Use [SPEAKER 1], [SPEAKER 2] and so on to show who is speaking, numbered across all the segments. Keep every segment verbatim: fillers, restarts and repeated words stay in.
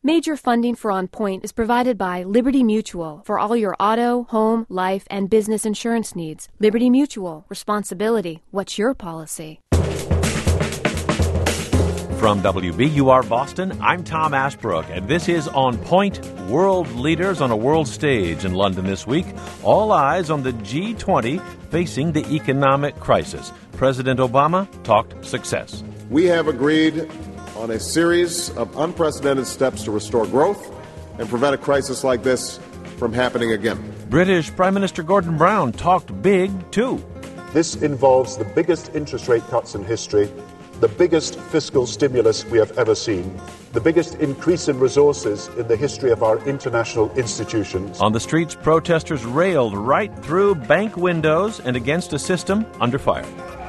[SPEAKER 1] Major funding for On Point is provided by Liberty Mutual for all your auto, home, life, and business insurance needs. Liberty Mutual. Responsibility. What's your policy?
[SPEAKER 2] From W B U R Boston, I'm Tom Ashbrook, and this is On Point, World Leaders on a World Stage in London this week. All eyes on the G twenty facing the economic crisis. President Obama talked success.
[SPEAKER 3] We have agreed on a series of unprecedented steps to restore growth and prevent a crisis like this from happening again.
[SPEAKER 2] British Prime Minister Gordon Brown talked big, too.
[SPEAKER 4] This involves the biggest interest rate cuts in history, the biggest fiscal stimulus we have ever seen, the biggest increase in resources in the history of our international institutions.
[SPEAKER 2] On the streets, protesters railed right through bank windows and against a system under fire.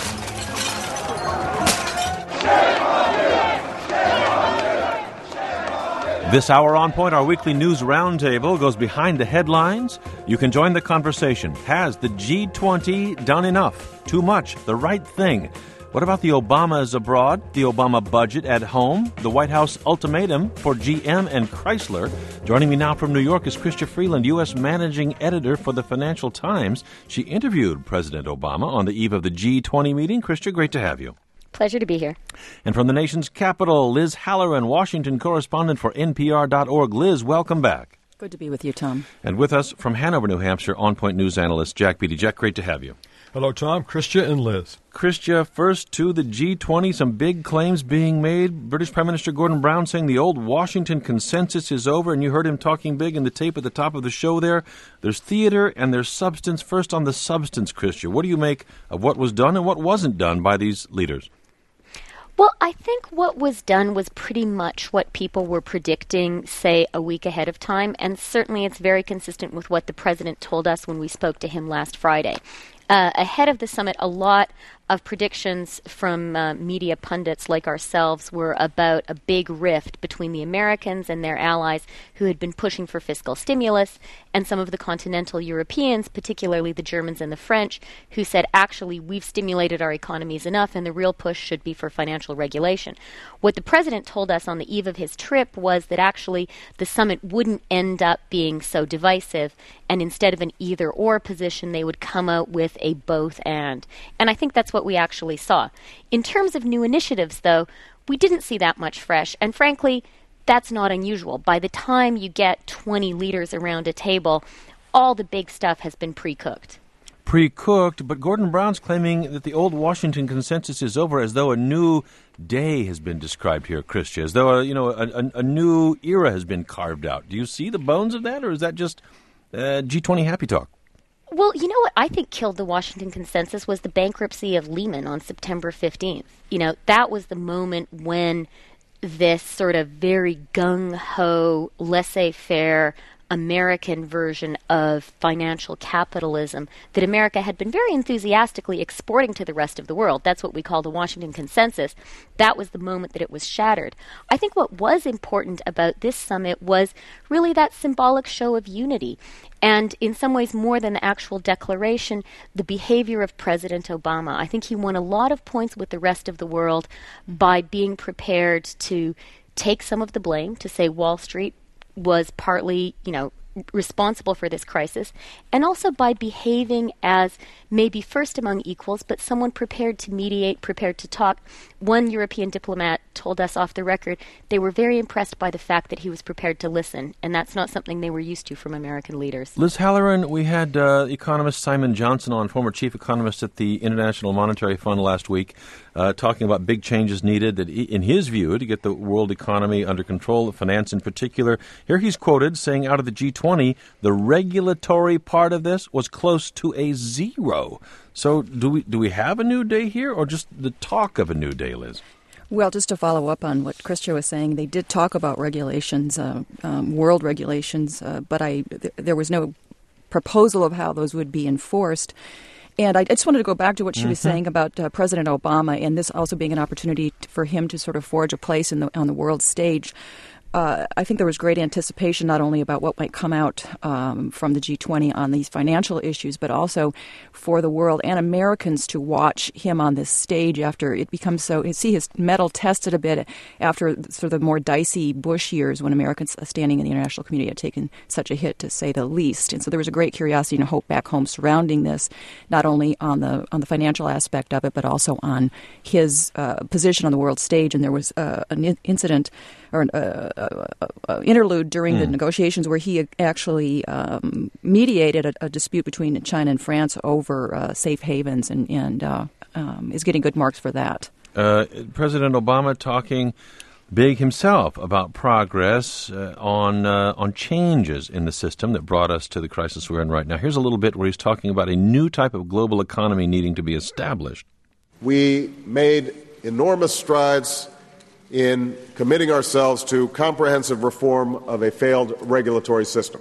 [SPEAKER 2] This hour on Point, our weekly news roundtable, goes behind the headlines. You can join the conversation. Has the G twenty done enough? Too much? The right thing? What about the Obamas abroad, the Obama budget at home, the White House ultimatum for G M and Chrysler? Joining me now from New York is Chrystia Freeland, U S managing editor for the Financial Times. She interviewed President Obama on the eve of the G twenty meeting. Chrystia, great to have you.
[SPEAKER 5] Pleasure to be here.
[SPEAKER 2] And from the nation's capital, Liz Halloran, Washington correspondent for N P R dot org. Liz, welcome back.
[SPEAKER 6] Good to be with you, Tom.
[SPEAKER 2] And with us from Hanover, New Hampshire, On Point News analyst Jack Beatty. Jack, great to have you.
[SPEAKER 7] Hello, Tom, Chrystia, and Liz.
[SPEAKER 2] Chrystia, first to the G twenty, some big claims being made. British Prime Minister Gordon Brown saying the old Washington consensus is over, and you heard him talking big in the tape at the top of the show there. There's theater and there's substance. First on the substance, Chrystia, what do you make of what was done and what wasn't done by these leaders?
[SPEAKER 5] Well, I think what was done was pretty much what people were predicting, say, a week ahead of time, and certainly it's very consistent with what the president told us when we spoke to him last Friday. Uh, ahead of the summit, a lot of predictions from uh, media pundits like ourselves were about a big rift between the Americans and their allies who had been pushing for fiscal stimulus and some of the continental Europeans, particularly the Germans and the French, who said, actually, we've stimulated our economies enough and the real push should be for financial regulation. What the president told us on the eve of his trip was that actually the summit wouldn't end up being so divisive, and instead of an either-or position, they would come out with a both-and. And I think that's what we actually saw. In terms of new initiatives, though, we didn't see that much fresh, and frankly, that's not unusual. By the time you get twenty leaders around a table, all the big stuff has been pre-cooked.
[SPEAKER 2] Pre-cooked, but Gordon Brown's claiming that the old Washington consensus is over, as though a new day has been described here, Chrystia, as though a, you know a, a, a new era has been carved out. Do you see the bones of that, or is that just uh, G twenty happy talk?
[SPEAKER 5] Well, you know what I think killed the Washington consensus was the bankruptcy of Lehman on September fifteenth. You know, that was the moment when this sort of very gung-ho, laissez-faire American version of financial capitalism that America had been very enthusiastically exporting to the rest of the world. That's what we call the Washington Consensus. That was the moment that it was shattered. I think what was important about this summit was really that symbolic show of unity. And in some ways, more than the actual declaration, the behavior of President Obama. I think he won a lot of points with the rest of the world by being prepared to take some of the blame, to say Wall Street was partly, you know, responsible for this crisis, and also by behaving as maybe first among equals, but someone prepared to mediate, prepared to talk. One European diplomat told us off the record they were very impressed by the fact that he was prepared to listen, and that's not something they were used to from American leaders.
[SPEAKER 2] Liz Halloran, we had uh, economist Simon Johnson on, former chief economist at the International Monetary Fund last week, uh, talking about big changes needed, that in his view, to get the world economy under control, finance in particular. Here he's quoted saying out of the G twenty, the regulatory part of this was close to a zero. So do we do we have a new day here, or just the talk of a new day, Liz?
[SPEAKER 6] Well, just to follow up on what Chrystia was saying, they did talk about regulations, uh, um, world regulations, uh, but I th- there was no proposal of how those would be enforced. And I just wanted to go back to what she mm-hmm. was saying about uh, President Obama, and this also being an opportunity t- for him to sort of forge a place in the, on the world stage. uh, I think there was great anticipation not only about what might come out um, from the G twenty on these financial issues, but also for the world and Americans to watch him on this stage after it becomes so, see his mettle tested a bit after sort of the more dicey Bush years when Americans standing in the international community had taken such a hit, to say the least. And so there was a great curiosity and hope back home surrounding this, not only on the on the financial aspect of it, but also on his uh, position on the world stage. And there was uh, an in- incident or an uh, uh, uh, interlude during mm. the negotiations where he actually um, mediated a, a dispute between China and France over uh, safe havens, and, and uh, um, is getting good marks for that.
[SPEAKER 2] Uh, President Obama talking big himself about progress uh, on uh, on changes in the system that brought us to the crisis we're in right now. Here's a little bit where he's talking about a new type of global economy needing to be established.
[SPEAKER 3] We made enormous strides in committing ourselves to comprehensive reform of a failed regulatory system.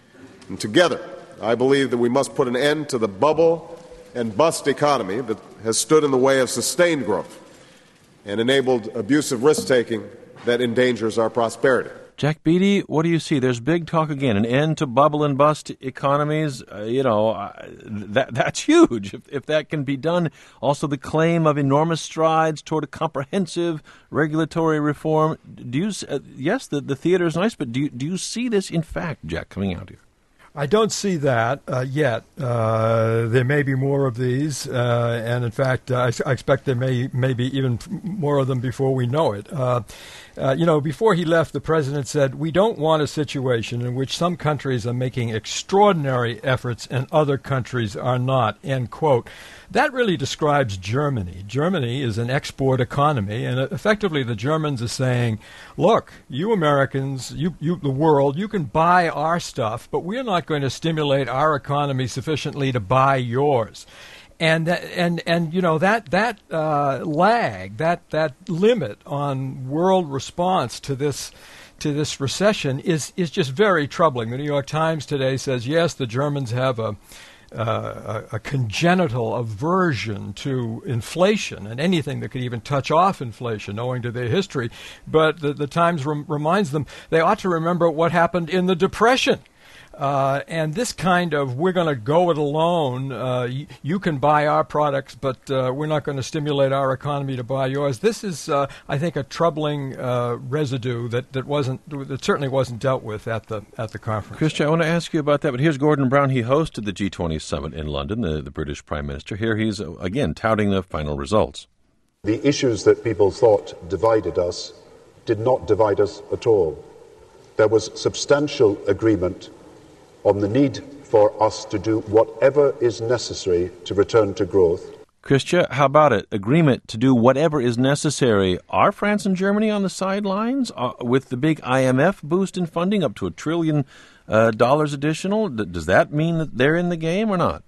[SPEAKER 3] And together, I believe that we must put an end to the bubble and bust economy that has stood in the way of sustained growth and enabled abusive risk-taking that endangers our prosperity.
[SPEAKER 2] Jack Beatty, what do you see? There's big talk again, an end to bubble and bust economies. Uh, you know, uh, that that's huge. If, if that can be done, also the claim of enormous strides toward a comprehensive regulatory reform. Do you? Uh, yes, the, the theater is nice, but do you, do you see this in fact, Jack, coming out here?
[SPEAKER 7] I don't see that uh, yet. Uh, there may be more of these, uh, and in fact, uh, I, I expect there may, may be even more of them before we know it. Uh, uh, you know, before he left, the president said, we don't want a situation in which some countries are making extraordinary efforts and other countries are not, end quote. That really describes Germany. Germany is an export economy, and effectively the Germans are saying, look, you Americans, you, you the world, you can buy our stuff, but we're not going to stimulate our economy sufficiently to buy yours. And that, and and you know that that uh, lag, that that limit on world response to this to this recession is is just very troubling. The New York Times today says, yes, the Germans have a Uh, a, a congenital aversion to inflation and anything that could even touch off inflation, owing to their history. But the, the Times rem- reminds them they ought to remember what happened in the Depression. Uh, and this kind of, we're going to go it alone, uh, y- you can buy our products, but uh, we're not going to stimulate our economy to buy yours. This is, uh, I think, a troubling uh, residue that, that wasn't, that certainly wasn't dealt with at the at the conference.
[SPEAKER 2] Christian, I want to ask you about that, but here's Gordon Brown. He hosted the G twenty summit in London, the, the British Prime Minister. Here he's, uh, again, touting the final results.
[SPEAKER 4] The issues that people thought divided us did not divide us at all. There was substantial agreement on the need for us to do whatever is necessary to return to growth.
[SPEAKER 2] Christian, how about it? Agreement to do whatever is necessary. Are France and Germany on the sidelines uh, with the big I M F boost in funding up to a trillion uh, dollars additional? D- does that mean that they're in the game or not?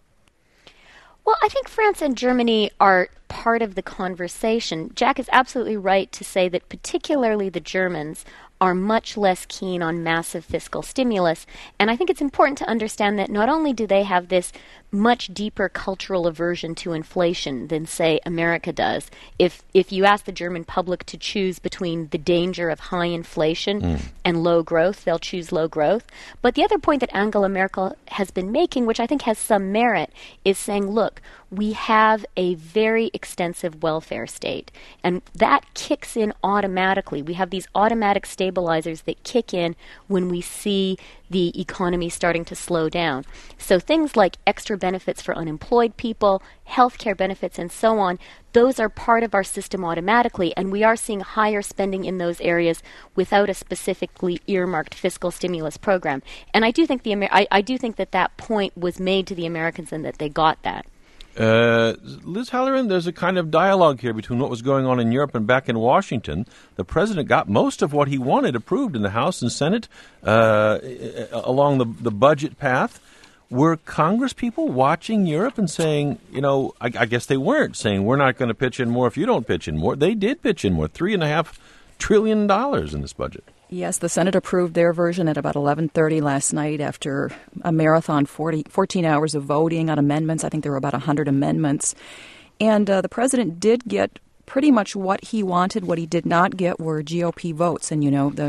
[SPEAKER 5] Well, I think France and Germany are part of the conversation. Jack is absolutely right to say that particularly the Germans are much less keen on massive fiscal stimulus. And I think it's important to understand that not only do they have this much deeper cultural aversion to inflation than, say, America does. If if you ask the German public to choose between the danger of high inflation mm. and low growth, they'll choose low growth. But the other point that Angela Merkel has been making, which I think has some merit, is saying, look, we have a very extensive welfare state, and that kicks in automatically. We have these automatic stabilizers that kick in when we see the economy starting to slow down. So things like extra benefits for unemployed people, healthcare benefits, and so on, those are part of our system automatically, and we are seeing higher spending in those areas without a specifically earmarked fiscal stimulus program. And I do think the Amer- I, I do think that that point was made to the Americans and that they got that.
[SPEAKER 2] Uh, Liz Halloran, there's a kind of dialogue here between what was going on in Europe and back in Washington. The president got most of what he wanted approved in the House and Senate uh, along the, the budget path. Were Congress people watching Europe and saying, you know, I, I guess they weren't saying we're not going to pitch in more if you don't pitch in more. They did pitch in more, three and a half trillion dollars in this budget.
[SPEAKER 6] Yes, the Senate approved their version at about eleven thirty last night after a marathon forty, fourteen hours of voting on amendments. I think there were about one hundred amendments. And uh, the president did get pretty much what he wanted. What he did not get were G O P votes. And, you know, the,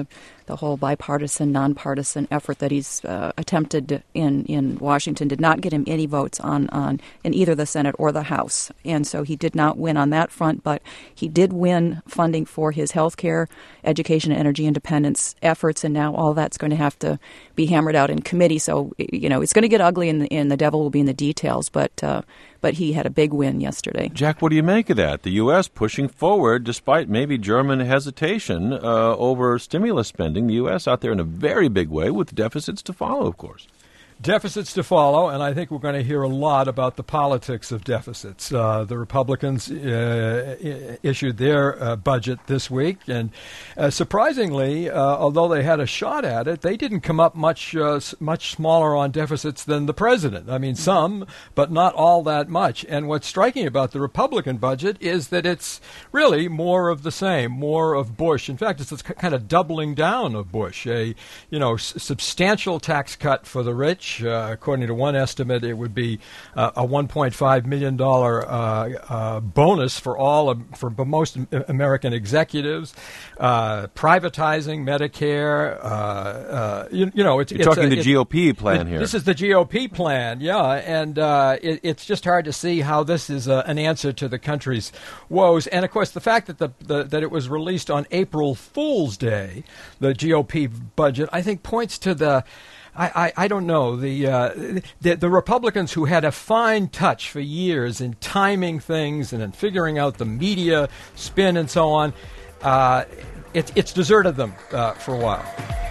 [SPEAKER 6] the whole bipartisan, nonpartisan effort that he's uh, attempted in, in Washington did not get him any votes on, on in either the Senate or the House. And so he did not win on that front, but he did win funding for his health care, education, and energy independence efforts, and now all that's going to have to be hammered out in committee. So, you know, it's going to get ugly, and the, the devil will be in the details, but uh, but he had a big win yesterday.
[SPEAKER 2] Jack, what do you make of that? The U S pushing forward despite maybe German hesitation uh, over stimulus spending. The U S out there in a very big way with deficits to follow, of course.
[SPEAKER 7] Deficits to follow, and I think we're going to hear a lot about the politics of deficits. Uh, the Republicans uh, I- issued their uh, budget this week, and uh, surprisingly, uh, although they had a shot at it, they didn't come up much uh, s- much smaller on deficits than the president. I mean, some, but not all that much. And what's striking about the Republican budget is that it's really more of the same, more of Bush. In fact, it's a kind of doubling down of Bush, a you know s- substantial tax cut for the rich. Uh, according to one estimate, it would be uh, a one point five million dollars uh, uh, bonus for all of, for most American executives. Uh, privatizing Medicare. Uh, uh, you, you know, it's,
[SPEAKER 2] You're
[SPEAKER 7] it's
[SPEAKER 2] talking
[SPEAKER 7] a,
[SPEAKER 2] the
[SPEAKER 7] it,
[SPEAKER 2] G O P plan
[SPEAKER 7] it,
[SPEAKER 2] here.
[SPEAKER 7] This is the G O P plan, yeah, and uh, it, it's just hard to see how this is uh, an answer to the country's woes. And of course, the fact that the, the that it was released on April Fool's Day, the G O P budget, I think points to the. I, I, I don't know. The, uh, the the Republicans who had a fine touch for years in timing things and in figuring out the media spin and so on, uh, it, it's deserted them uh, for a while.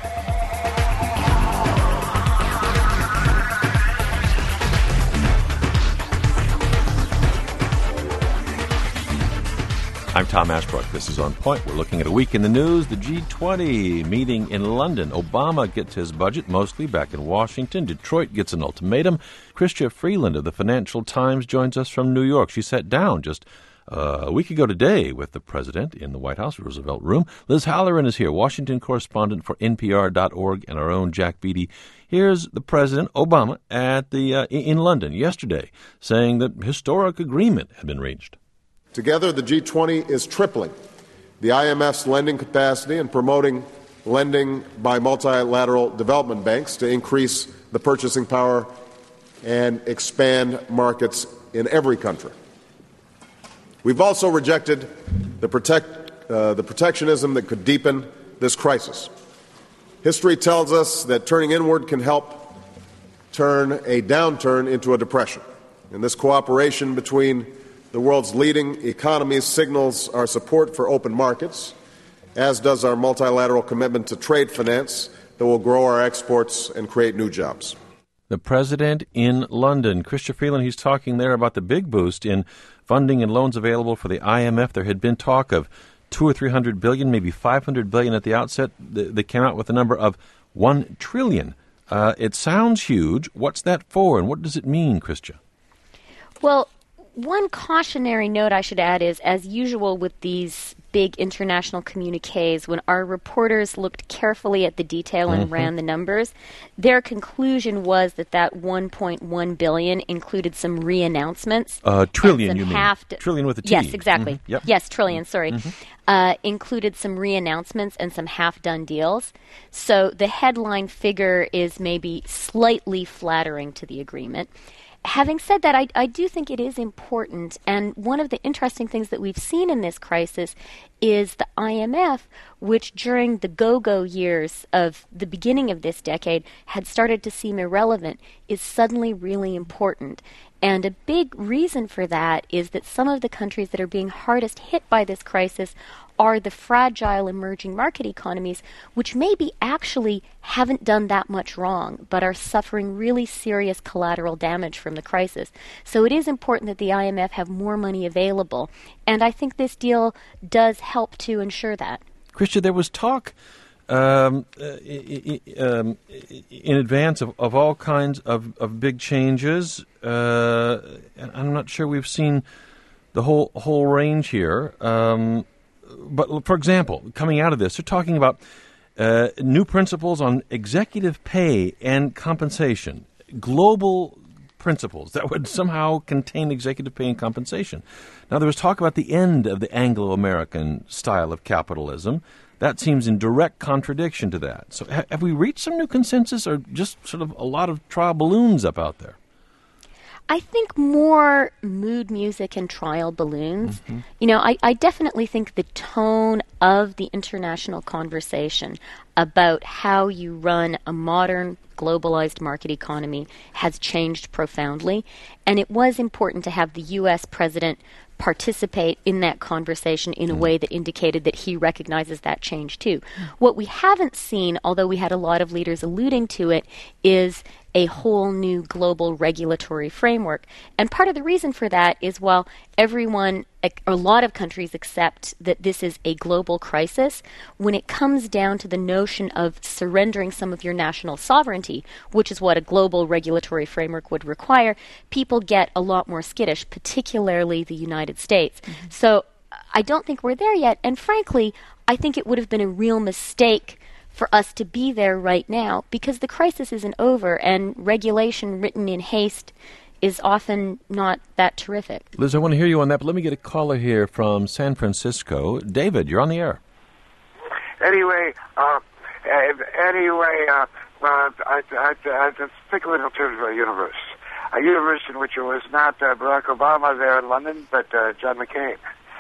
[SPEAKER 2] I'm Tom Ashbrook. This is On Point. We're looking at a week in the news. The G twenty meeting in London. Obama gets his budget mostly back in Washington. Detroit gets an ultimatum. Chrystia Freeland of the Financial Times joins us from New York. She sat down just uh, a week ago today with the president in the White House Roosevelt Room. Liz Halloran is here, Washington correspondent for N P R dot org, and our own Jack Beatty. Here's the President, Obama, at the uh, in London yesterday, saying that historic agreement had been reached.
[SPEAKER 3] Together, the G twenty is tripling the I M F's lending capacity and promoting lending by multilateral development banks to increase the purchasing power and expand markets in every country. We've also rejected the, protect, uh, the protectionism that could deepen this crisis. History tells us that turning inward can help turn a downturn into a depression. And this cooperation between the world's leading economies signals our support for open markets, as does our multilateral commitment to trade finance that will grow our exports and create new jobs.
[SPEAKER 2] The president in London, Chrystia Freeland, he's talking there about the big boost in funding and loans available for the I M F. There had been talk of two or three hundred billion, maybe five hundred billion at the outset. They came out with a number of one trillion. Uh, it sounds huge. What's that for, and what does it mean, Chrystia?
[SPEAKER 5] Well, one cautionary note I should add is, as usual with these big international communiques, when our reporters looked carefully at the detail and mm-hmm. ran the numbers, their conclusion was that that one point one billion dollars included some re-announcements.
[SPEAKER 2] Uh, trillion, you mean?
[SPEAKER 5] Half
[SPEAKER 2] trillion with a T.
[SPEAKER 5] Yes, exactly.
[SPEAKER 2] Mm-hmm. Yep.
[SPEAKER 5] Yes, trillion, sorry. Mm-hmm. Uh, included some re-announcements and some half-done deals. So the headline figure is maybe slightly flattering to the agreement. Having said that, I, I do think it is important, and one of the interesting things that we've seen in this crisis is the I M F, which during the go-go years of the beginning of this decade had started to seem irrelevant, is suddenly really important. And a big reason for that is that some of the countries that are being hardest hit by this crisis are the fragile emerging market economies, which maybe actually haven't done that much wrong, but are suffering really serious collateral damage from the crisis. So it is important that the I M F have more money available, and I think this deal does help to ensure that.
[SPEAKER 2] Chrystia, there was talk um, uh, um, in advance of, of all kinds of, of big changes, uh, and I'm not sure we've seen the whole whole range here. Um, But, for example, coming out of this, they're talking about uh, new principles on executive pay and compensation, global principles that would somehow contain executive pay and compensation. Now, there was talk about the end of the Anglo-American style of capitalism. That seems in direct contradiction to that. So ha- have we reached some new consensus, or just sort of a lot of trial balloons up out there?
[SPEAKER 5] I think more mood music and trial balloons. Mm-hmm. You know, I, I definitely think the tone of the international conversation about how you run a modern globalized market economy has changed profoundly. And it was important to have the U S president participate in that conversation in a way that indicated that he recognizes that change too. What we haven't seen, although we had a lot of leaders alluding to it, is a whole new global regulatory framework. And part of the reason for that is while everyone, a lot of countries accept that this is a global crisis, when it comes down to the notion of surrendering some of your national sovereignty, which is what a global regulatory framework would require, people get a lot more skittish, particularly the United States. Mm-hmm. So I don't think we're there yet. And frankly, I think it would have been a real mistake for us to be there right now, because the crisis isn't over, and regulation written in haste is often not that terrific.
[SPEAKER 2] Liz, I want to hear you on that, but let me get a caller here from San Francisco. David, you're on the air.
[SPEAKER 8] Anyway, uh, anyway, uh, uh, I, I, I, I think a little terms of a universe. A universe in which it was not uh, Barack Obama there in London, but uh, John McCain.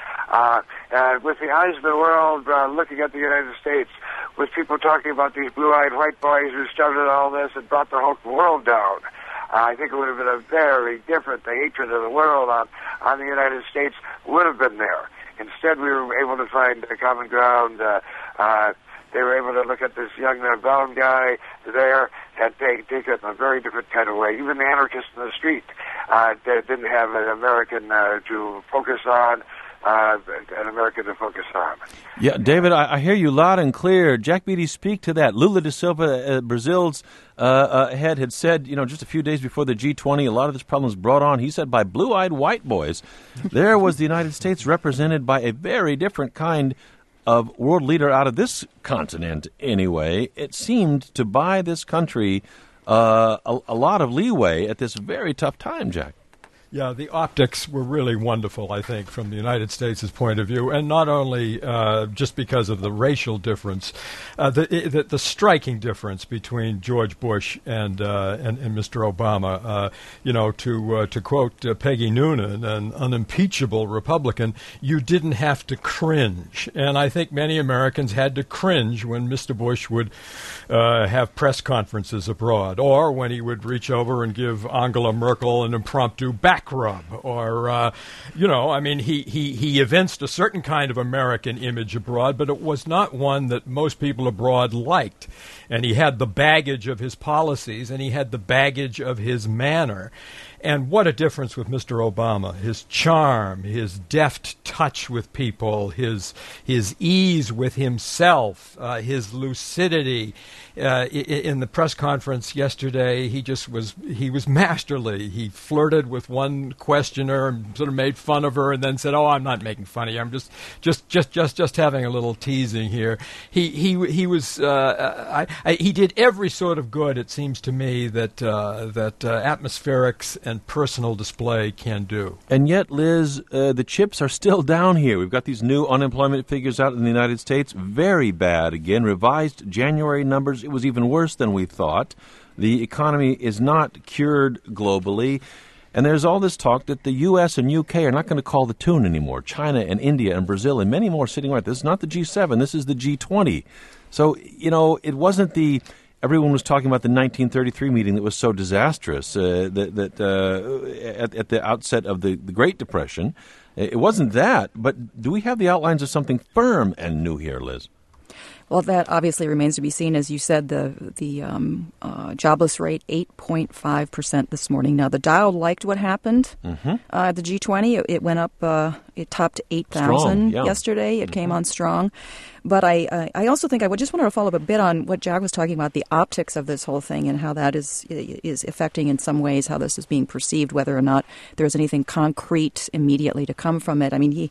[SPEAKER 8] Uh, uh, with the eyes of the world uh, looking at the United States, with people talking about these blue-eyed white boys who started all this and brought the whole world down. Uh, I think it would have been a very different, the hatred of the world on, on the United States would have been there. Instead, we were able to find a common ground. Uh, uh, they were able to look at this young uh, brown guy there and take, take it in a very different kind of way. Even the anarchists in the street uh, they didn't have an American uh, to focus on. Uh, an American to focus on.
[SPEAKER 2] Yeah, David, I, I hear you loud and clear. Jack Beatty, speak to that. Lula da Silva, uh, Brazil's uh, uh, head, had said, you know, just a few days before the G twenty, a lot of this problem was brought on, he said, by blue-eyed white boys. There was the United States represented by a very different kind of world leader out of this continent, anyway. It seemed to buy this country uh, a, a lot of leeway at this very tough time, Jack.
[SPEAKER 7] Yeah, the optics were really wonderful, I think, from the United States' point of view, and not only uh, just because of the racial difference, uh, the, the the striking difference between George Bush and uh, and, and Mister Obama. Uh, you know, to uh, to quote uh, Peggy Noonan, an unimpeachable Republican, you didn't have to cringe, and I think many Americans had to cringe when Mister Bush would uh, have press conferences abroad, or when he would reach over and give Angela Merkel an impromptu back rub, or, uh, you know, I mean, he, he, he evinced a certain kind of American image abroad, but it was not one that most people abroad liked. And he had the baggage of his policies, and he had the baggage of his manner. And what a difference with Mister Obama. His charm, his deft touch with people, his his ease with himself, uh, his lucidity. Uh, in the press conference yesterday, he just was he was masterly. He flirted with one questioner and sort of made fun of her, and then said, "Oh, I'm not making fun of you. I'm just just just just just having a little teasing here." He he he was uh, I, I, he did every sort of good, it seems to me, that uh, that uh, atmospherics and personal display can do.
[SPEAKER 2] And yet, Liz, uh, the chips are still down here. We've got these new unemployment figures out in the United States. Very bad again. Revised January numbers. It was even worse than we thought. The economy is not cured globally. And there's all this talk that the U S and U K are not going to call the tune anymore. China and India and Brazil and many more sitting right. This is not the G seven. This is the G twenty. So, you know, it wasn't the... Everyone was talking about the nineteen thirty-three meeting that was so disastrous uh, that, that uh, at, at the outset of the, the Great Depression. It wasn't that, but do we have the outlines of something firm and new here, Liz?
[SPEAKER 6] Well, that obviously remains to be seen. As you said, the the um, uh, jobless rate, eight point five percent this morning. Now, the Dow liked what happened. Mm-hmm. Uh, the G twenty, it, it went up, uh, it topped eight thousand yeah. yesterday. It mm-hmm. came on strong. But I, I, I also think I would just wanted to follow up a bit on what Jack was talking about, the optics of this whole thing and how that is is affecting in some ways how this is being perceived, whether or not there's anything concrete immediately to come from it. I mean, he...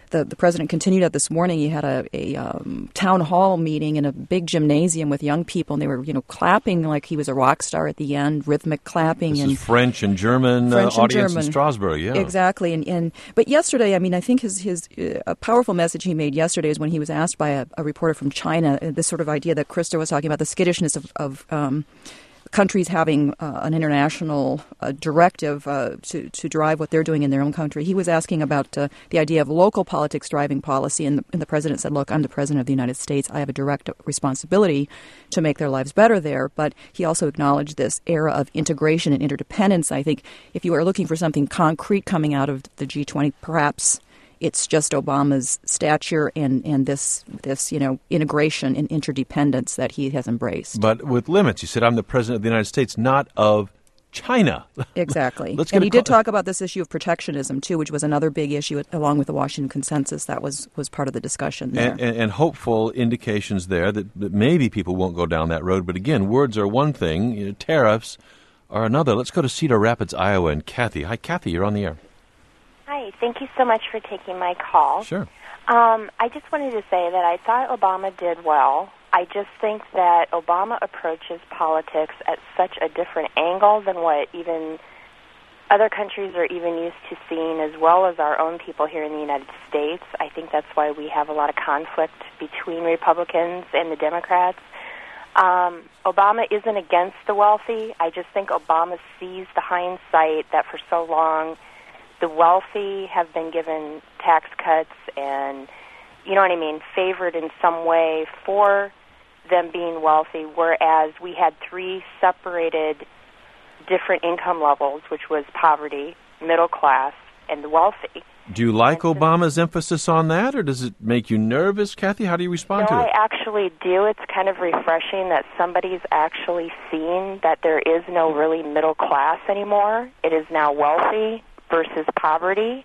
[SPEAKER 6] the, the president continued that this morning. He had a, a um, town hall meeting in a big gymnasium with young people, and they were, you know, clapping like he was a rock star at the end, rhythmic clapping.
[SPEAKER 2] This
[SPEAKER 6] and
[SPEAKER 2] is French and German
[SPEAKER 6] French
[SPEAKER 2] uh,
[SPEAKER 6] and
[SPEAKER 2] audience
[SPEAKER 6] German.
[SPEAKER 2] in Strasbourg, yeah.
[SPEAKER 6] Exactly. And, and but yesterday, I mean, I think his, his uh, a powerful message he made yesterday is when he was asked by a, a reporter from China, uh, this sort of idea that Krista was talking about, the skittishness of, of um, countries having uh, an international uh, directive uh, to, to drive what they're doing in their own country. He was asking about uh, the idea of local politics driving policy, and the, and the president said, look, I'm the president of the United States. I have a direct responsibility to make their lives better there. But he also acknowledged this era of integration and interdependence. I think if you are looking for something concrete coming out of the G twenty, perhaps it's just Obama's stature and, and this, this, you know, integration and interdependence that he has embraced.
[SPEAKER 2] But with limits. You said, I'm the president of the United States, not of China.
[SPEAKER 6] Exactly.
[SPEAKER 2] Let's
[SPEAKER 6] and
[SPEAKER 2] get
[SPEAKER 6] he
[SPEAKER 2] call-
[SPEAKER 6] did talk about this issue of protectionism, too, which was another big issue along with the Washington Consensus. That was, was part of the discussion there.
[SPEAKER 2] And, and, and hopeful indications there that, that maybe people won't go down that road. But again, words are one thing, you know, tariffs are another. Let's go to Cedar Rapids, Iowa, and Kathy. Hi, Kathy, you're on the air.
[SPEAKER 9] Hi, thank you so much for taking my call.
[SPEAKER 2] Sure.
[SPEAKER 9] Um, I just wanted to say that I thought Obama did well. I just think that Obama approaches politics at such a different angle than what even other countries are even used to seeing, as well as our own people here in the United States. I think that's why we have a lot of conflict between Republicans and the Democrats. Um, Obama isn't against the wealthy. I just think Obama sees the hindsight that for so long the wealthy have been given tax cuts and, you know what I mean, favored in some way for them being wealthy, whereas we had three separated different income levels, which was poverty, middle class, and the wealthy.
[SPEAKER 2] Do you like Obama's emphasis on that, or does it make you nervous, Kathy? How do you respond
[SPEAKER 9] no,
[SPEAKER 2] to it?
[SPEAKER 9] I actually do. It's kind of refreshing that somebody's actually seen that there is no really middle class anymore. It is now wealthy versus poverty,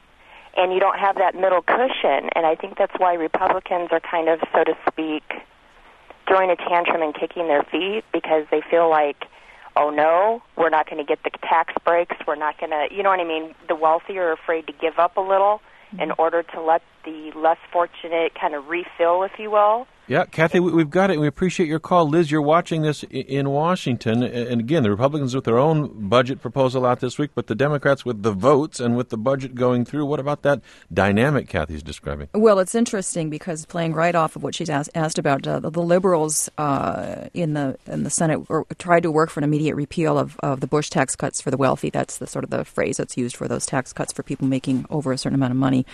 [SPEAKER 9] and you don't have that middle cushion, and I think that's why Republicans are kind of, so to speak, throwing a tantrum and kicking their feet, because they feel like, oh no, we're not going to get the tax breaks, we're not going to, you know what I mean, the wealthy are afraid to give up a little mm-hmm. in order to let the less fortunate kind of refill, if you will.
[SPEAKER 2] Yeah, Kathy, we've got it, and we appreciate your call. Liz, you're watching this in Washington, and again, the Republicans with their own budget proposal out this week, but the Democrats with the votes and with the budget going through. What about that dynamic Kathy's describing?
[SPEAKER 6] Well, it's interesting because playing right off of what she's asked, asked about, uh, the, the liberals uh, in the in the Senate were, tried to work for an immediate repeal of, of the Bush tax cuts for the wealthy. That's the sort of the phrase that's used for those tax cuts for people making over a certain amount of money.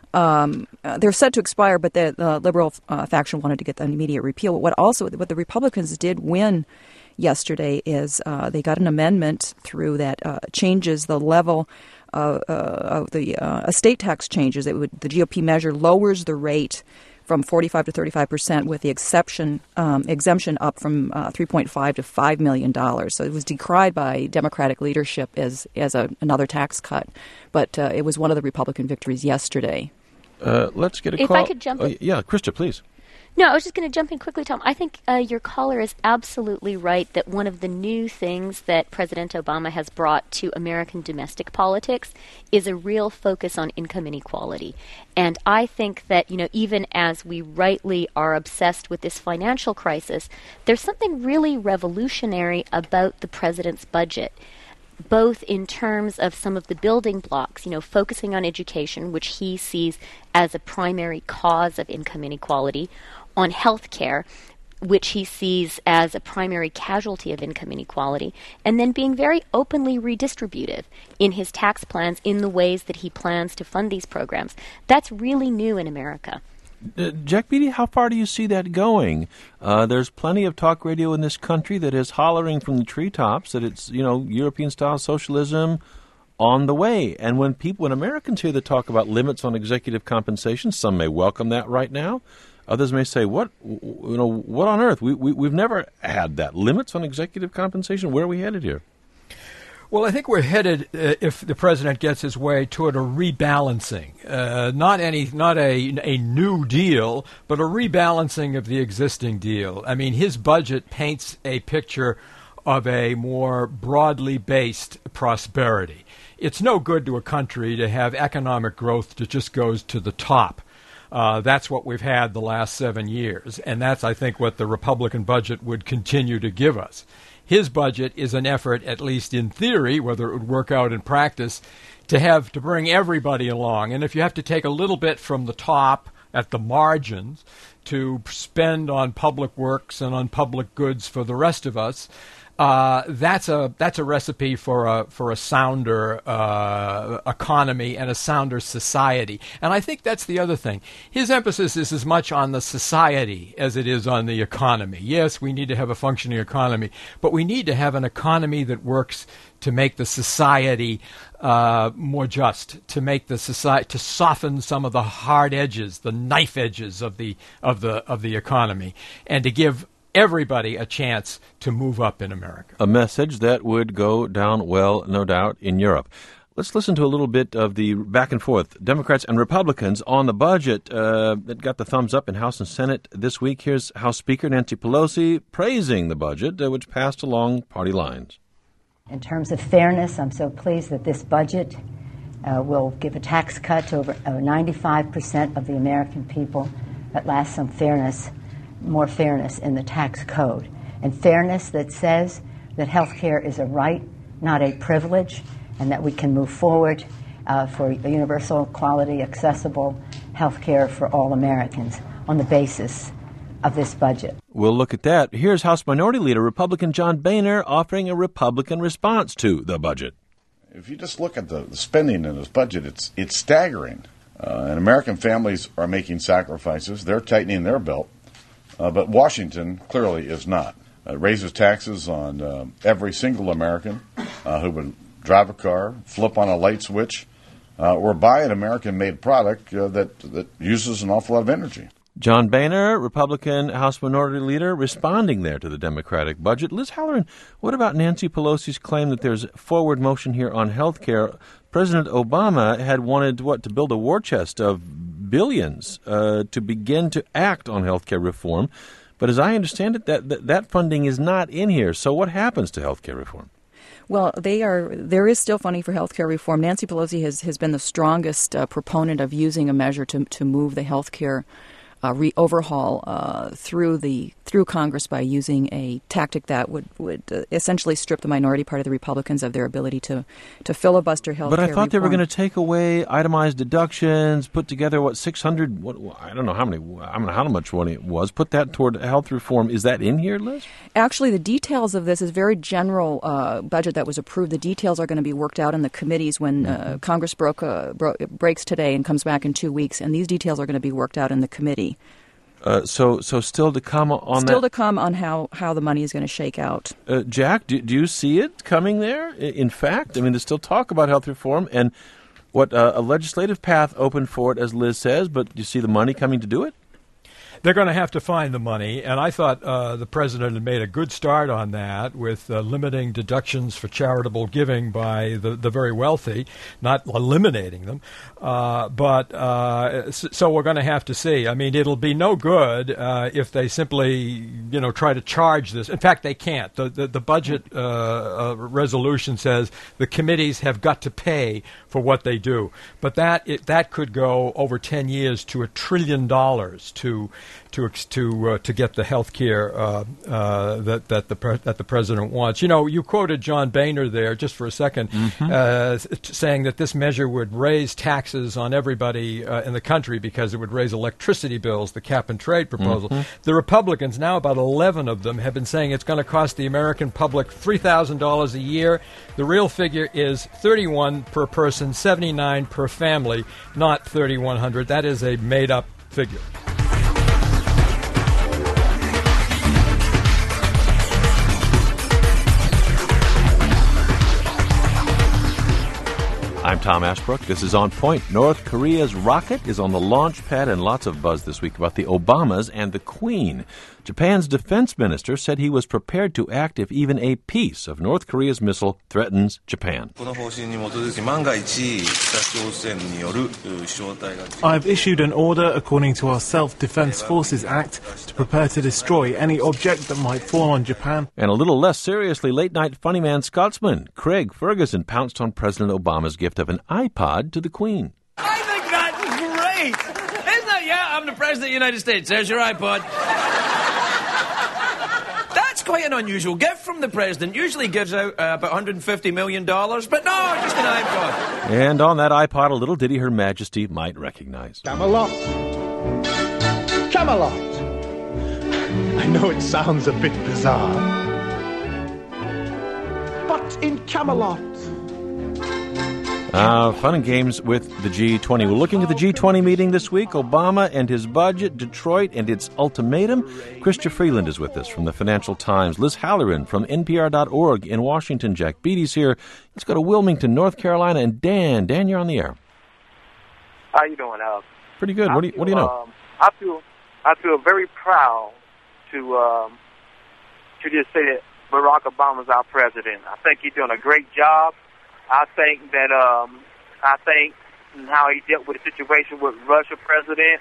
[SPEAKER 6] Um, uh, they're set to expire, but the, the liberal uh, faction wanted to get an immediate repeal. What also, what the Republicans did win yesterday is uh, they got an amendment through that uh, changes the level uh, uh, of the uh, estate tax changes. It would, the G O P measure lowers the rate from forty-five to thirty-five percent, with the exception um, exemption up from uh, three point five to five million dollars. So it was decried by Democratic leadership as as a, another tax cut, but uh, it was one of the Republican victories yesterday.
[SPEAKER 2] Uh, let's get a
[SPEAKER 5] if
[SPEAKER 2] call.
[SPEAKER 5] If I could jump in.
[SPEAKER 2] Oh, yeah, Krista, please.
[SPEAKER 5] No, I was just going to jump in quickly, Tom. I think uh, your caller is absolutely right that one of the new things that President Obama has brought to American domestic politics is a real focus on income inequality. And I think that, you know, even as we rightly are obsessed with this financial crisis, there's something really revolutionary about the president's budget, both in terms of some of the building blocks, you know, focusing on education, which he sees as a primary cause of income inequality, on health care, which he sees as a primary casualty of income inequality, and then being very openly redistributive in his tax plans in the ways that he plans to fund these programs. That's really new in America.
[SPEAKER 2] Uh, Jack Beatty, how far do you see that going? Uh, there's plenty of talk radio in this country that is hollering from the treetops that it's, you know, European-style socialism on the way. And when people, when Americans hear the talk about limits on executive compensation, some may welcome that right now. Others may say, "What, you know, what on earth? We, we we've never had that limits on executive compensation. Where are we headed here?"
[SPEAKER 7] Well, I think we're headed, uh, if the president gets his way, toward a rebalancing. Uh, not any, not a a new deal, but a rebalancing of the existing deal. I mean, his budget paints a picture of a more broadly based prosperity. It's no good to a country to have economic growth that just goes to the top. Uh, that's what we've had the last seven years, and that's, I think, what the Republican budget would continue to give us. His budget is an effort, at least in theory, whether it would work out in practice, to have to bring everybody along. And if you have to take a little bit from the top at the margins to spend on public works and on public goods for the rest of us, Uh, that's a that's a recipe for a for a sounder uh, economy and a sounder society. And I think that's the other thing. His emphasis is as much on the society as it is on the economy. Yes, we need to have a functioning economy, but we need to have an economy that works to make the society uh, more just, to make the society, to soften some of the hard edges, the knife edges of the of the of the economy, and to give everybody a chance to move up in America.
[SPEAKER 2] A message that would go down well, no doubt, in Europe. Let's listen to a little bit of the back and forth, Democrats and Republicans, on the budget uh, that got the thumbs up in House and Senate this week. Here's House Speaker Nancy Pelosi praising the budget, uh, which passed along party lines.
[SPEAKER 10] In terms of fairness, I'm so pleased that this budget uh, will give a tax cut to over uh, ninety-five percent of the American people. At last, some fairness more fairness in the tax code, and fairness that says that health care is a right, not a privilege, and that we can move forward uh, for universal, quality, accessible health care for all Americans on the basis of this budget.
[SPEAKER 2] We'll look at that. Here's House Minority Leader Republican John Boehner offering a Republican response to the budget.
[SPEAKER 11] If you just look at the, the spending in this budget, it's it's staggering. Uh, and American families are making sacrifices. They're tightening their belt. Uh, but Washington clearly is not. It raises taxes on uh, every single American uh, who would drive a car, flip on a light switch, uh, or buy an American-made product uh, that, that uses an awful lot of energy.
[SPEAKER 2] John Boehner, Republican House Minority Leader, responding there to the Democratic budget. Liz Halloran, what about Nancy Pelosi's claim that there's forward motion here on health care? President Obama had wanted, what, to build a war chest of billions uh, to begin to act on health care reform. But as I understand it, that, that that funding is not in here. So what happens to health care reform?
[SPEAKER 6] Well, they are. There is still funding for health care reform. Nancy Pelosi has, has been the strongest uh, proponent of using a measure to to move the health care uh, re- overhaul uh, through the through Congress by using a tactic that would would uh, essentially strip the minority party of the Republicans of their ability to to filibuster health care
[SPEAKER 2] reform. But I thought
[SPEAKER 6] reform.
[SPEAKER 2] They were going to take away itemized deductions, put together what six hundred. What, I don't know how many. I don't know how much money it was. Put that toward health reform. Is that in here, Liz?
[SPEAKER 6] Actually, the details of this is very general uh, budget that was approved. The details are going to be worked out in the committees when uh, Congress broke, uh, bro- breaks today and comes back in two weeks, and these details are going to be worked out in the committee.
[SPEAKER 2] Uh, so, so still to come on
[SPEAKER 6] still
[SPEAKER 2] that.
[SPEAKER 6] Still to come on how, how the money is going to shake out.
[SPEAKER 2] Uh, Jack, do, do you see it coming there? In fact, I mean, there's still talk about health reform and what uh, a legislative path open for it, as Liz says. But do you see the money coming to do it?
[SPEAKER 7] They're going to have to find the money, and I thought uh, the president had made a good start on that with uh, limiting deductions for charitable giving by the, the very wealthy, not eliminating them. Uh, but uh, so we're going to have to see. I mean, it'll be no good uh, if they simply, you know, try to charge this. In fact, they can't. The the, the budget uh, uh, resolution says the committees have got to pay for what they do, but that it, that could go over ten years to a trillion dollars to. to to uh, to get the health care uh, uh, that that the pre- that the president wants. You know, you quoted John Boehner there just for a second, mm-hmm. uh, t- saying that this measure would raise taxes on everybody uh, in the country because it would raise electricity bills, the cap and trade proposal. Mm-hmm. The Republicans, now about eleven of them, have been saying it's going to cost the American public three thousand dollars a year. The real figure is thirty-one per person, seventy-nine per family, not thirty-one hundred. That is a made-up figure.
[SPEAKER 2] I'm Tom Ashbrook. This is On Point. North Korea's rocket is on the launch pad, and lots of buzz this week about the Obamas and the Queen. Japan's defense minister said he was prepared to act if even a piece of North Korea's missile threatens Japan.
[SPEAKER 12] I've issued an order according to our Self-Defense Forces Act to prepare to destroy any object that might fall on Japan.
[SPEAKER 2] And a little less seriously, late-night funny man Scotsman Craig Ferguson pounced on President Obama's gift of an iPod to the Queen.
[SPEAKER 13] I think that's great! Isn't that, yeah, I'm the President of the United States. There's your iPod. That's quite an unusual gift from the President. Usually gives out uh, about one hundred fifty million dollars, but no, just an iPod.
[SPEAKER 2] And on that iPod, a little ditty Her Majesty might recognize.
[SPEAKER 14] Camelot. Camelot. I know it sounds a bit bizarre, but in Camelot.
[SPEAKER 2] Uh, fun and games with the G twenty. We're looking at the G twenty meeting this week, Obama and his budget, Detroit and its ultimatum. Christia Freeland is with us from the Financial Times. Liz Halloran from N P R dot org in Washington. Jack Beatty's here. Let's go to Wilmington, North Carolina. And Dan, Dan, you're on the air.
[SPEAKER 15] How you doing, Al?
[SPEAKER 2] Pretty good. What do you, what do you know?
[SPEAKER 15] Um, I feel I feel very proud to um, to just say that Barack Obama's our president. I think he's doing a great job. I think that um, I think how he dealt with the situation with Russia president,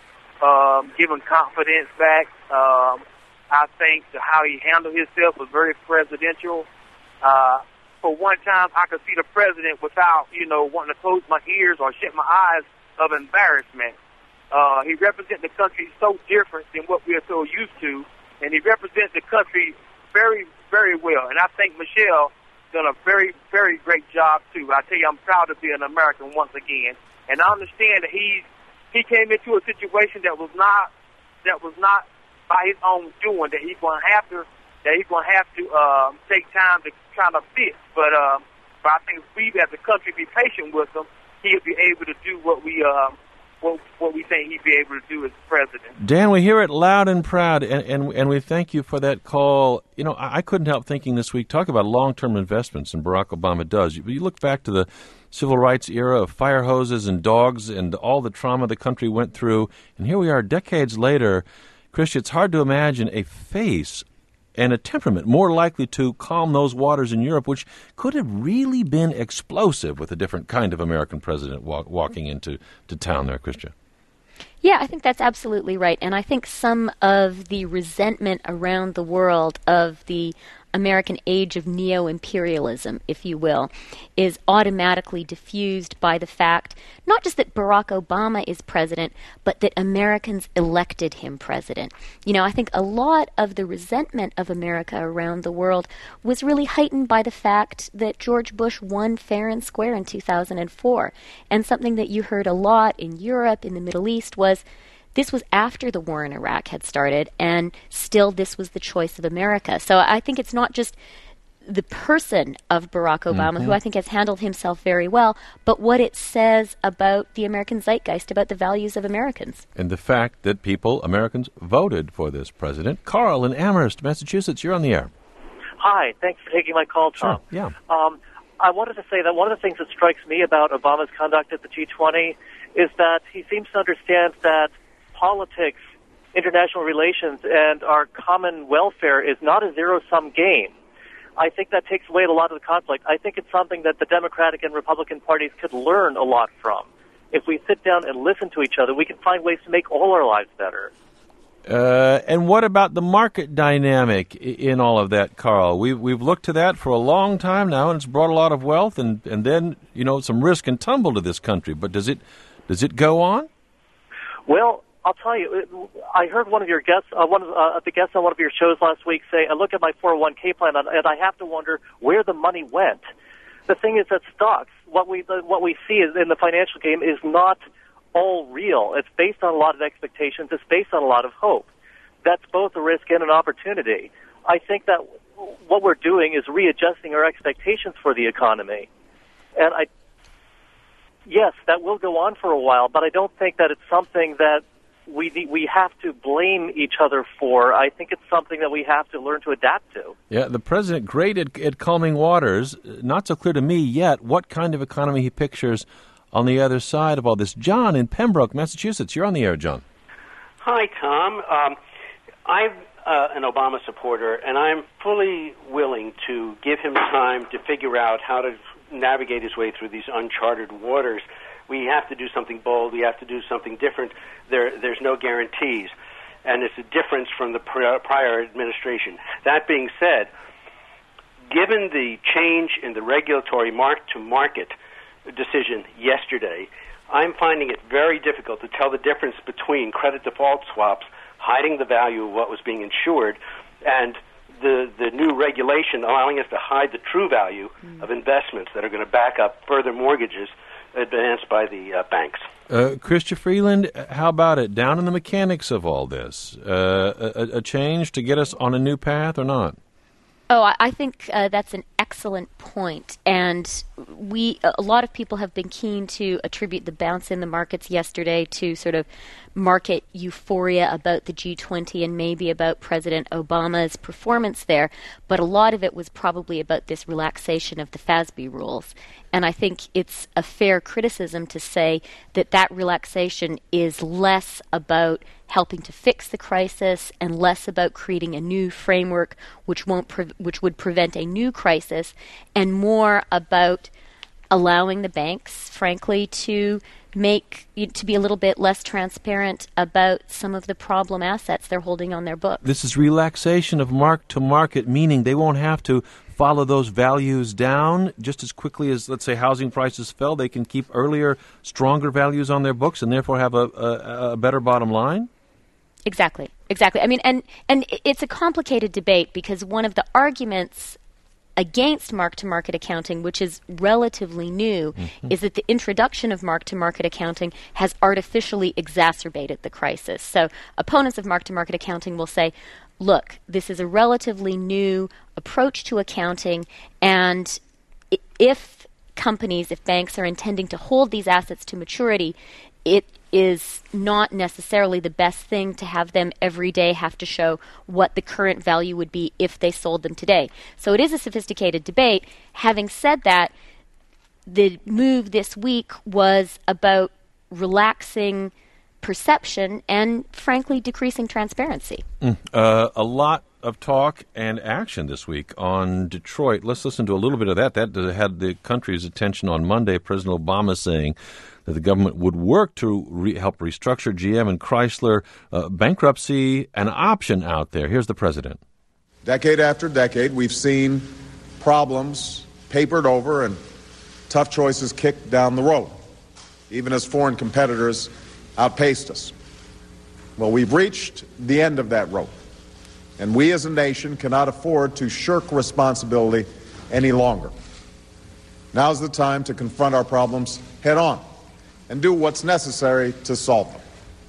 [SPEAKER 15] um, giving confidence back. Um, I think that how he handled himself was very presidential. Uh, for one time, I could see the president without, you know, wanting to close my ears or shut my eyes of embarrassment. Uh, he represents the country so different than what we are so used to, and he represents the country very, very well. And I think Michelle done a very, very great job, too. I tell you, I'm proud to be an American once again. And I understand that he he came into a situation that was not that was not by his own doing, that he's going to have to that he's going to have to uh, take time to kind of fix. But uh, but I think if we as a country be patient with him, he'll be able to do what we uh, what what we think he'd be able to do as president.
[SPEAKER 2] Dan, we hear it loud and proud, and, and and we thank you for that call. You know, I, I couldn't help thinking this week, talk about long-term investments, and Barack Obama does. You, you look back to the civil rights era of fire hoses and dogs and all the trauma the country went through, and here we are decades later. Christian, it's hard to imagine a face and a temperament more likely to calm those waters in Europe, which could have really been explosive with a different kind of American president walk, walking into to town there, Christian.
[SPEAKER 5] Yeah, I think that's absolutely right. And I think some of the resentment around the world of the American age of neo-imperialism, if you will, is automatically diffused by the fact not just that Barack Obama is president, but that Americans elected him president. You know, I think a lot of the resentment of America around the world was really heightened by the fact that George Bush won fair and square in two thousand four. And something that you heard a lot in Europe, in the Middle East, was this was after the war in Iraq had started, and still this was the choice of America. So I think it's not just the person of Barack Obama, mm-hmm. who I think has handled himself very well, but what it says about the American zeitgeist, about the values of Americans.
[SPEAKER 2] And the fact that people, Americans, voted for this president. Carl in Amherst, Massachusetts, you're on the air.
[SPEAKER 16] Hi, thanks for taking my call, Tom.
[SPEAKER 2] Sure, yeah.
[SPEAKER 16] Um, I wanted to say that one of the things that strikes me about Obama's conduct at the G twenty is that he seems to understand that politics, international relations, and our common welfare is not a zero-sum game. I think that takes away a lot of the conflict. I think it's something that the Democratic and Republican parties could learn a lot from. If we sit down and listen to each other, we can find ways to make all our lives better.
[SPEAKER 2] Uh, and what about the market dynamic in all of that, Carl? We've, we've looked to that for a long time now, and it's brought a lot of wealth and, and then, you know, some risk and tumble to this country. But does it does it go on?
[SPEAKER 16] Well, I'll tell you, I heard one of your guests, uh, one of uh, the guests on one of your shows last week say, I look at my four oh one k plan and I have to wonder where the money went. The thing is that stocks, what we the, what we see is in the financial game is not all real. It's based on a lot of expectations. It's based on a lot of hope. That's both a risk and an opportunity. I think that what we're doing is readjusting our expectations for the economy. And I, yes, that will go on for a while, but I don't think that it's something that we we have to blame each other for. I think it's something that we have to learn to adapt to.
[SPEAKER 2] Yeah, the president, great at, at calming waters. Not so clear to me yet what kind of economy he pictures on the other side of all this. John in Pembroke, Massachusetts. You're on the air, John.
[SPEAKER 17] Hi, Tom. Um, I've uh, an Obama supporter, and I'm fully willing to give him time to figure out how to navigate his way through these uncharted waters. We have to do something bold. We have to do something different. There, there's no guarantees, and it's a difference from the prior administration. That being said, given the change in the regulatory mark-to-market decision yesterday, I'm finding it very difficult to tell the difference between credit default swaps hiding the value of what was being insured and the, the new regulation allowing us to hide the true value mm. of investments that are going to back up further mortgages advanced by the uh, banks.
[SPEAKER 2] Uh, Chrystia Freeland, how about it? Down in the mechanics of all this, uh, a, a change to get us on a new path or not?
[SPEAKER 5] Oh, I, I think uh, that's an excellent point. And we, a lot of people have been keen to attribute the bounce in the markets yesterday to sort of market euphoria about the G twenty and maybe about President Obama's performance there. But a lot of it was probably about this relaxation of the FASB rules. And I think it's a fair criticism to say that that relaxation is less about helping to fix the crisis and less about creating a new framework which won't pre- which would prevent a new crisis, and more about allowing the banks, frankly, to make to be a little bit less transparent about some of the problem assets they're holding on their book.
[SPEAKER 2] This is relaxation of mark-to-market, meaning they won't have to follow those values down just as quickly as, let's say, housing prices fell. They can keep earlier, stronger values on their books and therefore have a, a, a better bottom line?
[SPEAKER 5] Exactly, exactly. I mean, and, and it's a complicated debate because one of the arguments against mark-to-market accounting, which is relatively new, mm-hmm. is that the introduction of mark-to-market accounting has artificially exacerbated the crisis. So opponents of mark-to-market accounting will say, look, this is a relatively new approach to accounting, and if companies, if banks are intending to hold these assets to maturity, it is not necessarily the best thing to have them every day have to show what the current value would be if they sold them today. So it is a sophisticated debate. Having said that, the move this week was about relaxing perception and, frankly, decreasing transparency.
[SPEAKER 2] Mm. Uh, a lot of talk and action this week on Detroit. Let's listen to a little bit of that. That had the country's attention on Monday. President Obama saying that the government would work to re- help restructure G M and Chrysler. Uh, bankruptcy, an option out there. Here's the president.
[SPEAKER 3] Decade after decade, we've seen problems papered over and tough choices kicked down the road, even as foreign competitors outpaced us. Well, we've reached the end of that road, and we as a nation cannot afford to shirk responsibility any longer. Now's the time to confront our problems head on and do what's necessary to solve them.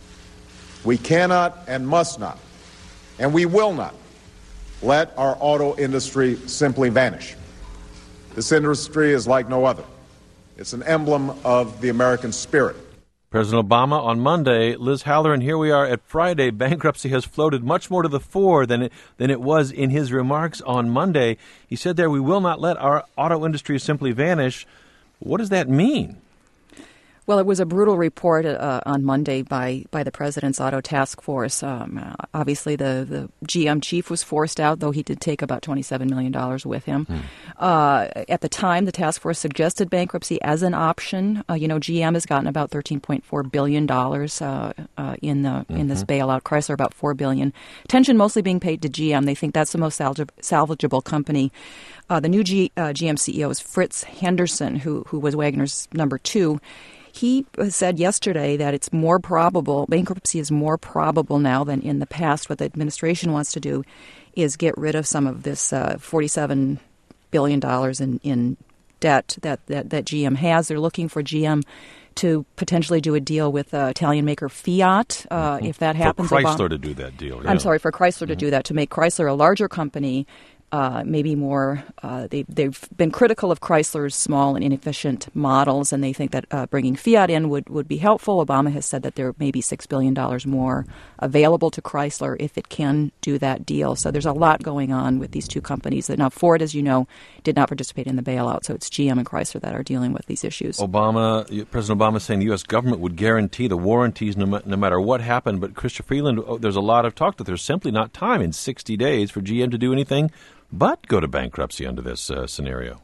[SPEAKER 3] We cannot and must not, and we will not, let our auto industry simply vanish. This industry is like no other. It's an emblem of the American spirit.
[SPEAKER 2] President Obama on Monday. Liz Halloran, here we are at Friday. Bankruptcy has floated much more to the fore than it, than it was in his remarks on Monday. He said there, we will not let our auto industry simply vanish. What does that mean?
[SPEAKER 6] Well, it was a brutal report uh, on Monday by, by the president's auto task force. Um, uh, obviously, the, the G M chief was forced out, though he did take about twenty-seven million dollars with him. Hmm. Uh, at the time, the task force suggested bankruptcy as an option. Uh, you know, G M has gotten about thirteen point four billion dollars uh, uh, in the mm-hmm. in this bailout. Chrysler about four billion dollars. Attention mostly being paid to G M. They think that's the most salvage- salvageable company. Uh, the new G, uh, G M C E O is Fritz Henderson, who who was Wagner's number two. He said yesterday that it's more probable, bankruptcy is more probable now than in the past. What the administration wants to do is get rid of some of this uh, forty-seven billion dollars in, in debt that, that, that G M has. They're looking for G M to potentially do a deal with uh, Italian maker Fiat. Uh, mm-hmm. If that happens,
[SPEAKER 2] for Chrysler
[SPEAKER 6] Obama,
[SPEAKER 2] to do that deal. Yeah.
[SPEAKER 6] I'm sorry, for Chrysler mm-hmm. to do that, to make Chrysler a larger company. uh, maybe more. Uh, they, they've been critical of Chrysler's small and inefficient models, and they think that uh, bringing Fiat in would, would be helpful. Obama has said that there may be six billion dollars more available to Chrysler if it can do that deal. So there's a lot going on with these two companies. Now, Ford, as you know, did not participate in the bailout, so it's G M and Chrysler that are dealing with these issues.
[SPEAKER 2] Obama, President Obama is saying the U S government would guarantee the warranties no, no matter what happened, but Christopher Freeland, oh, there's a lot of talk that there's simply not time in sixty days for G M to do anything but go to bankruptcy under this uh, scenario.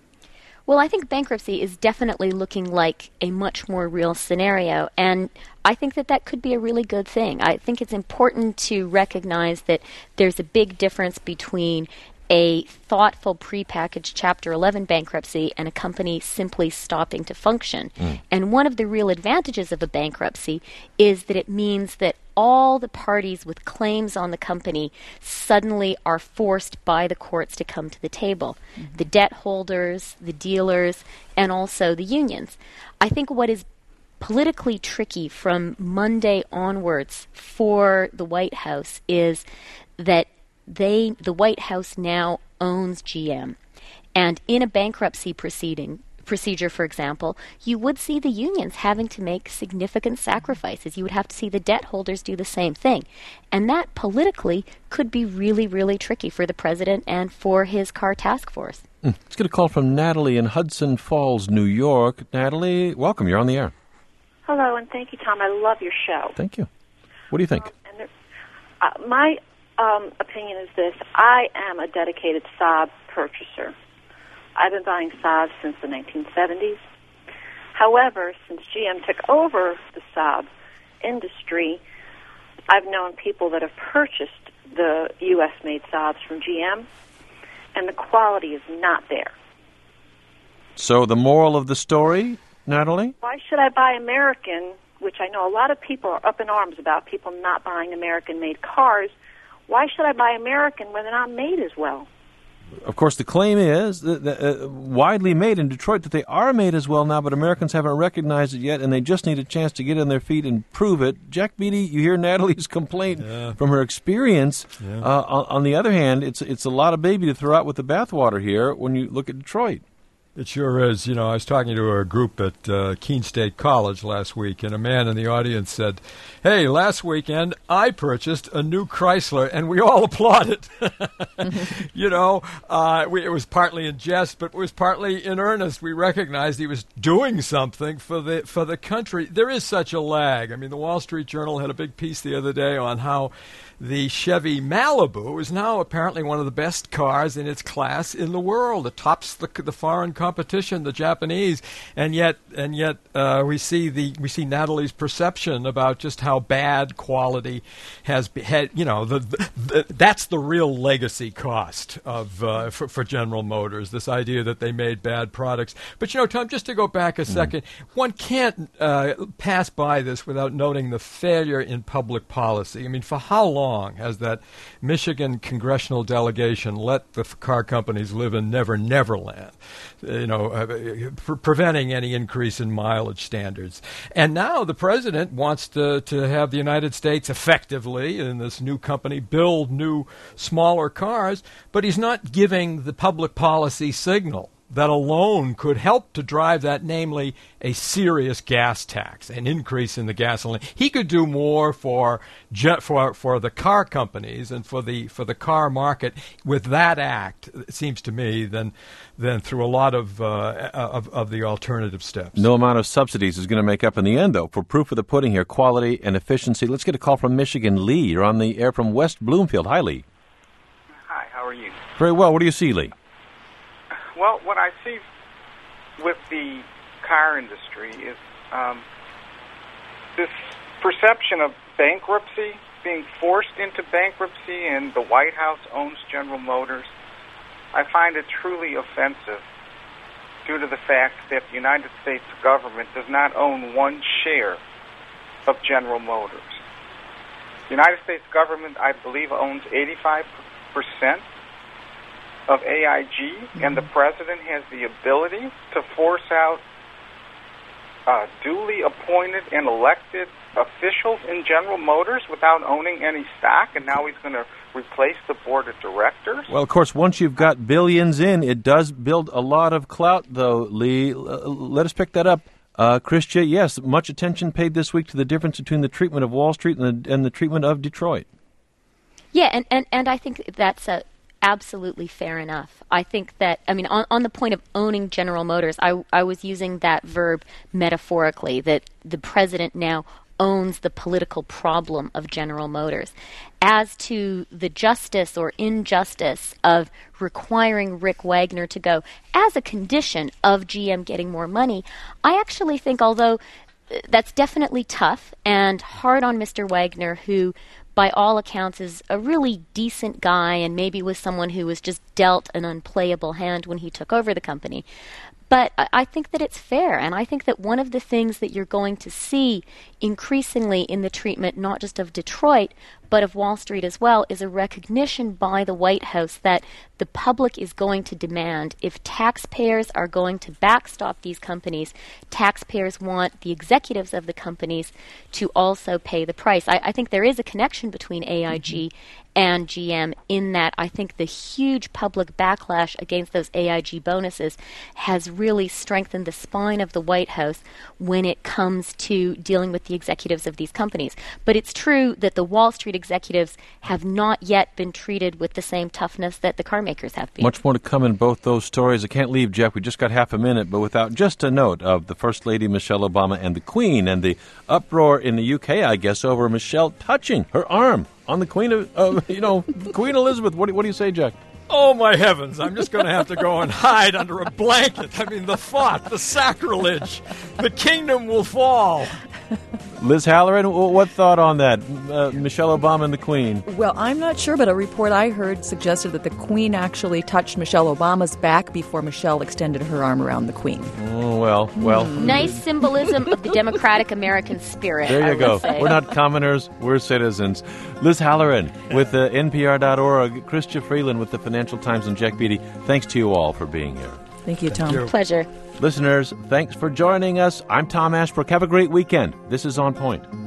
[SPEAKER 5] Well, I think bankruptcy is definitely looking like a much more real scenario, and I think that that could be a really good thing. I think it's important to recognize that there's a big difference between a thoughtful prepackaged Chapter eleven bankruptcy and a company simply stopping to function. Mm. And one of the real advantages of a bankruptcy is that it means that all the parties with claims on the company suddenly are forced by the courts to come to the table. Mm-hmm. The debt holders, the dealers, and also the unions. I think what is politically tricky from Monday onwards for the White House is that they, the White House now owns G M. And in a bankruptcy proceeding, procedure, for example, you would see the unions having to make significant sacrifices. You would have to see the debt holders do the same thing. And that politically could be really, really tricky for the president and for his car task force.
[SPEAKER 2] Mm. Let's get a call from Natalie in Hudson Falls, New York. Natalie, welcome. You're on the air.
[SPEAKER 18] Hello, and thank you, Tom. I love your show.
[SPEAKER 2] Thank you. What do you think?
[SPEAKER 18] Um, and there, uh, my um, opinion is this. I am a dedicated Saab purchaser. I've been buying Saab since the nineteen seventies. However, since G M took over the Saab industry, I've known people that have purchased the U S-made Saabs from G M, and the quality is not there.
[SPEAKER 2] So the moral of the story, Natalie?
[SPEAKER 18] Why should I buy American, which I know a lot of people are up in arms about, people not buying American-made cars? Why should I buy American when they're not made as well?
[SPEAKER 2] Of course, the claim is that, that, uh, widely made in Detroit that they are made as well now, but Americans haven't recognized it yet, and they just need a chance to get on their feet and prove it. Jack Beatty, you hear Natalie's complaint yeah. from her experience. Yeah. Uh, on, on the other hand, it's it's a lot of baby to throw out with the bathwater here when you look at Detroit.
[SPEAKER 7] It sure is. You know, I was talking to a group at uh, Keene State College last week, and a man in the audience said, "Hey, last weekend I purchased a new Chrysler," and we all applauded. You know, uh, we, it was partly in jest, but it was partly in earnest. We recognized he was doing something for the for the country. There is such a lag. I mean, the Wall Street Journal had a big piece the other day on how the Chevy Malibu is now apparently one of the best cars in its class in the world. It tops the, the foreign competition, the Japanese, and yet, and yet, uh, we see the we see Natalie's perception about just how bad quality has been. Had, you know, the, the, the that's the real legacy cost of uh, for, for General Motors. This idea that they made bad products. But you know, Tom, just to go back a second, mm. one can't uh, pass by this without noting the failure in public policy. I mean, for how long has that Michigan congressional delegation let the f- car companies live in Never Never Land, you know, uh, pre- preventing any increase in mileage standards? And now the president wants to, to have the United States effectively, in this new company, build new, smaller cars, but he's not giving the public policy signal that alone could help to drive that, namely a serious gas tax, an increase in the gasoline. He could do more for for for the car companies and for the for the car market with that act, it seems to me, than than through a lot of uh, of, of the alternative steps.
[SPEAKER 2] No amount of subsidies is going to make up in the end, though. For proof of the pudding here, quality and efficiency. Let's get a call from Michigan. Lee, you're on the air from West Bloomfield. Hi, Lee.
[SPEAKER 19] Hi, how are you?
[SPEAKER 2] Very well. What do you see, Lee?
[SPEAKER 19] Well, what I see with the car industry is um, this perception of bankruptcy, being forced into bankruptcy, and the White House owns General Motors. I find it truly offensive due to the fact that the United States government does not own one share of General Motors. The United States government, I believe, owns eighty-five percent of A I G, mm-hmm. and the president has the ability to force out uh, duly appointed and elected officials in General Motors without owning any stock, and now he's going to replace the board of directors?
[SPEAKER 2] Well, of course, once you've got billions in, it does build a lot of clout, though, Lee. Uh, let us pick that up. Uh, Christia, yes, much attention paid this week to the difference between the treatment of Wall Street and the, and the treatment of Detroit.
[SPEAKER 5] Yeah, and, and, and I think that's a absolutely fair enough. I think that, I mean, on, on the point of owning General Motors, I, I was using that verb metaphorically, that the president now owns the political problem of General Motors. As to the justice or injustice of requiring Rick Wagner to go as a condition of G M getting more money, I actually think, although that's definitely tough and hard on Mister Wagner, who by all accounts is a really decent guy and maybe was someone who was just dealt an unplayable hand when he took over the company. But I think that it's fair, and I think that one of the things that you're going to see increasingly in the treatment, not just of Detroit, but of Wall Street as well, is a recognition by the White House that the public is going to demand, if taxpayers are going to backstop these companies, taxpayers want the executives of the companies to also pay the price. I, I think there is a connection between A I G mm-hmm. and G M in that I think the huge public backlash against those A I G bonuses has really strengthened the spine of the White House when it comes to dealing with the executives of these companies. But it's true that the Wall Street executives have not yet been treated with the same toughness that the car makers have been.
[SPEAKER 2] Much more to come in both those stories. I can't leave, Jeff. We just got half a minute, but without just a note of the First Lady Michelle Obama and the Queen and the uproar in the U K, I guess, over Michelle touching her arm on the Queen of, uh, you know, Queen Elizabeth. What do, what do you say, Jack?
[SPEAKER 7] Oh, my heavens. I'm just going to have to go and hide under a blanket. I mean, the thought, the sacrilege, the kingdom will fall.
[SPEAKER 2] Liz Halloran, what thought on that? Uh, Michelle Obama and the Queen.
[SPEAKER 6] Well, I'm not sure, but a report I heard suggested that the Queen actually touched Michelle Obama's back before Michelle extended her arm around the Queen.
[SPEAKER 2] Oh, well, well.
[SPEAKER 5] Mm. Nice symbolism of the democratic American spirit.
[SPEAKER 2] There you
[SPEAKER 5] I
[SPEAKER 2] go.
[SPEAKER 5] Say.
[SPEAKER 2] We're not commoners, we're citizens. Liz Halloran with uh, N P R dot org, Christia Freeland with the Financial Times, and Jack Beatty. Thanks to you all for being here.
[SPEAKER 6] Thank you, Tom.
[SPEAKER 7] Thank you.
[SPEAKER 5] Pleasure.
[SPEAKER 2] Listeners, thanks for joining us. I'm Tom Ashbrook. Have a great weekend. This is On Point.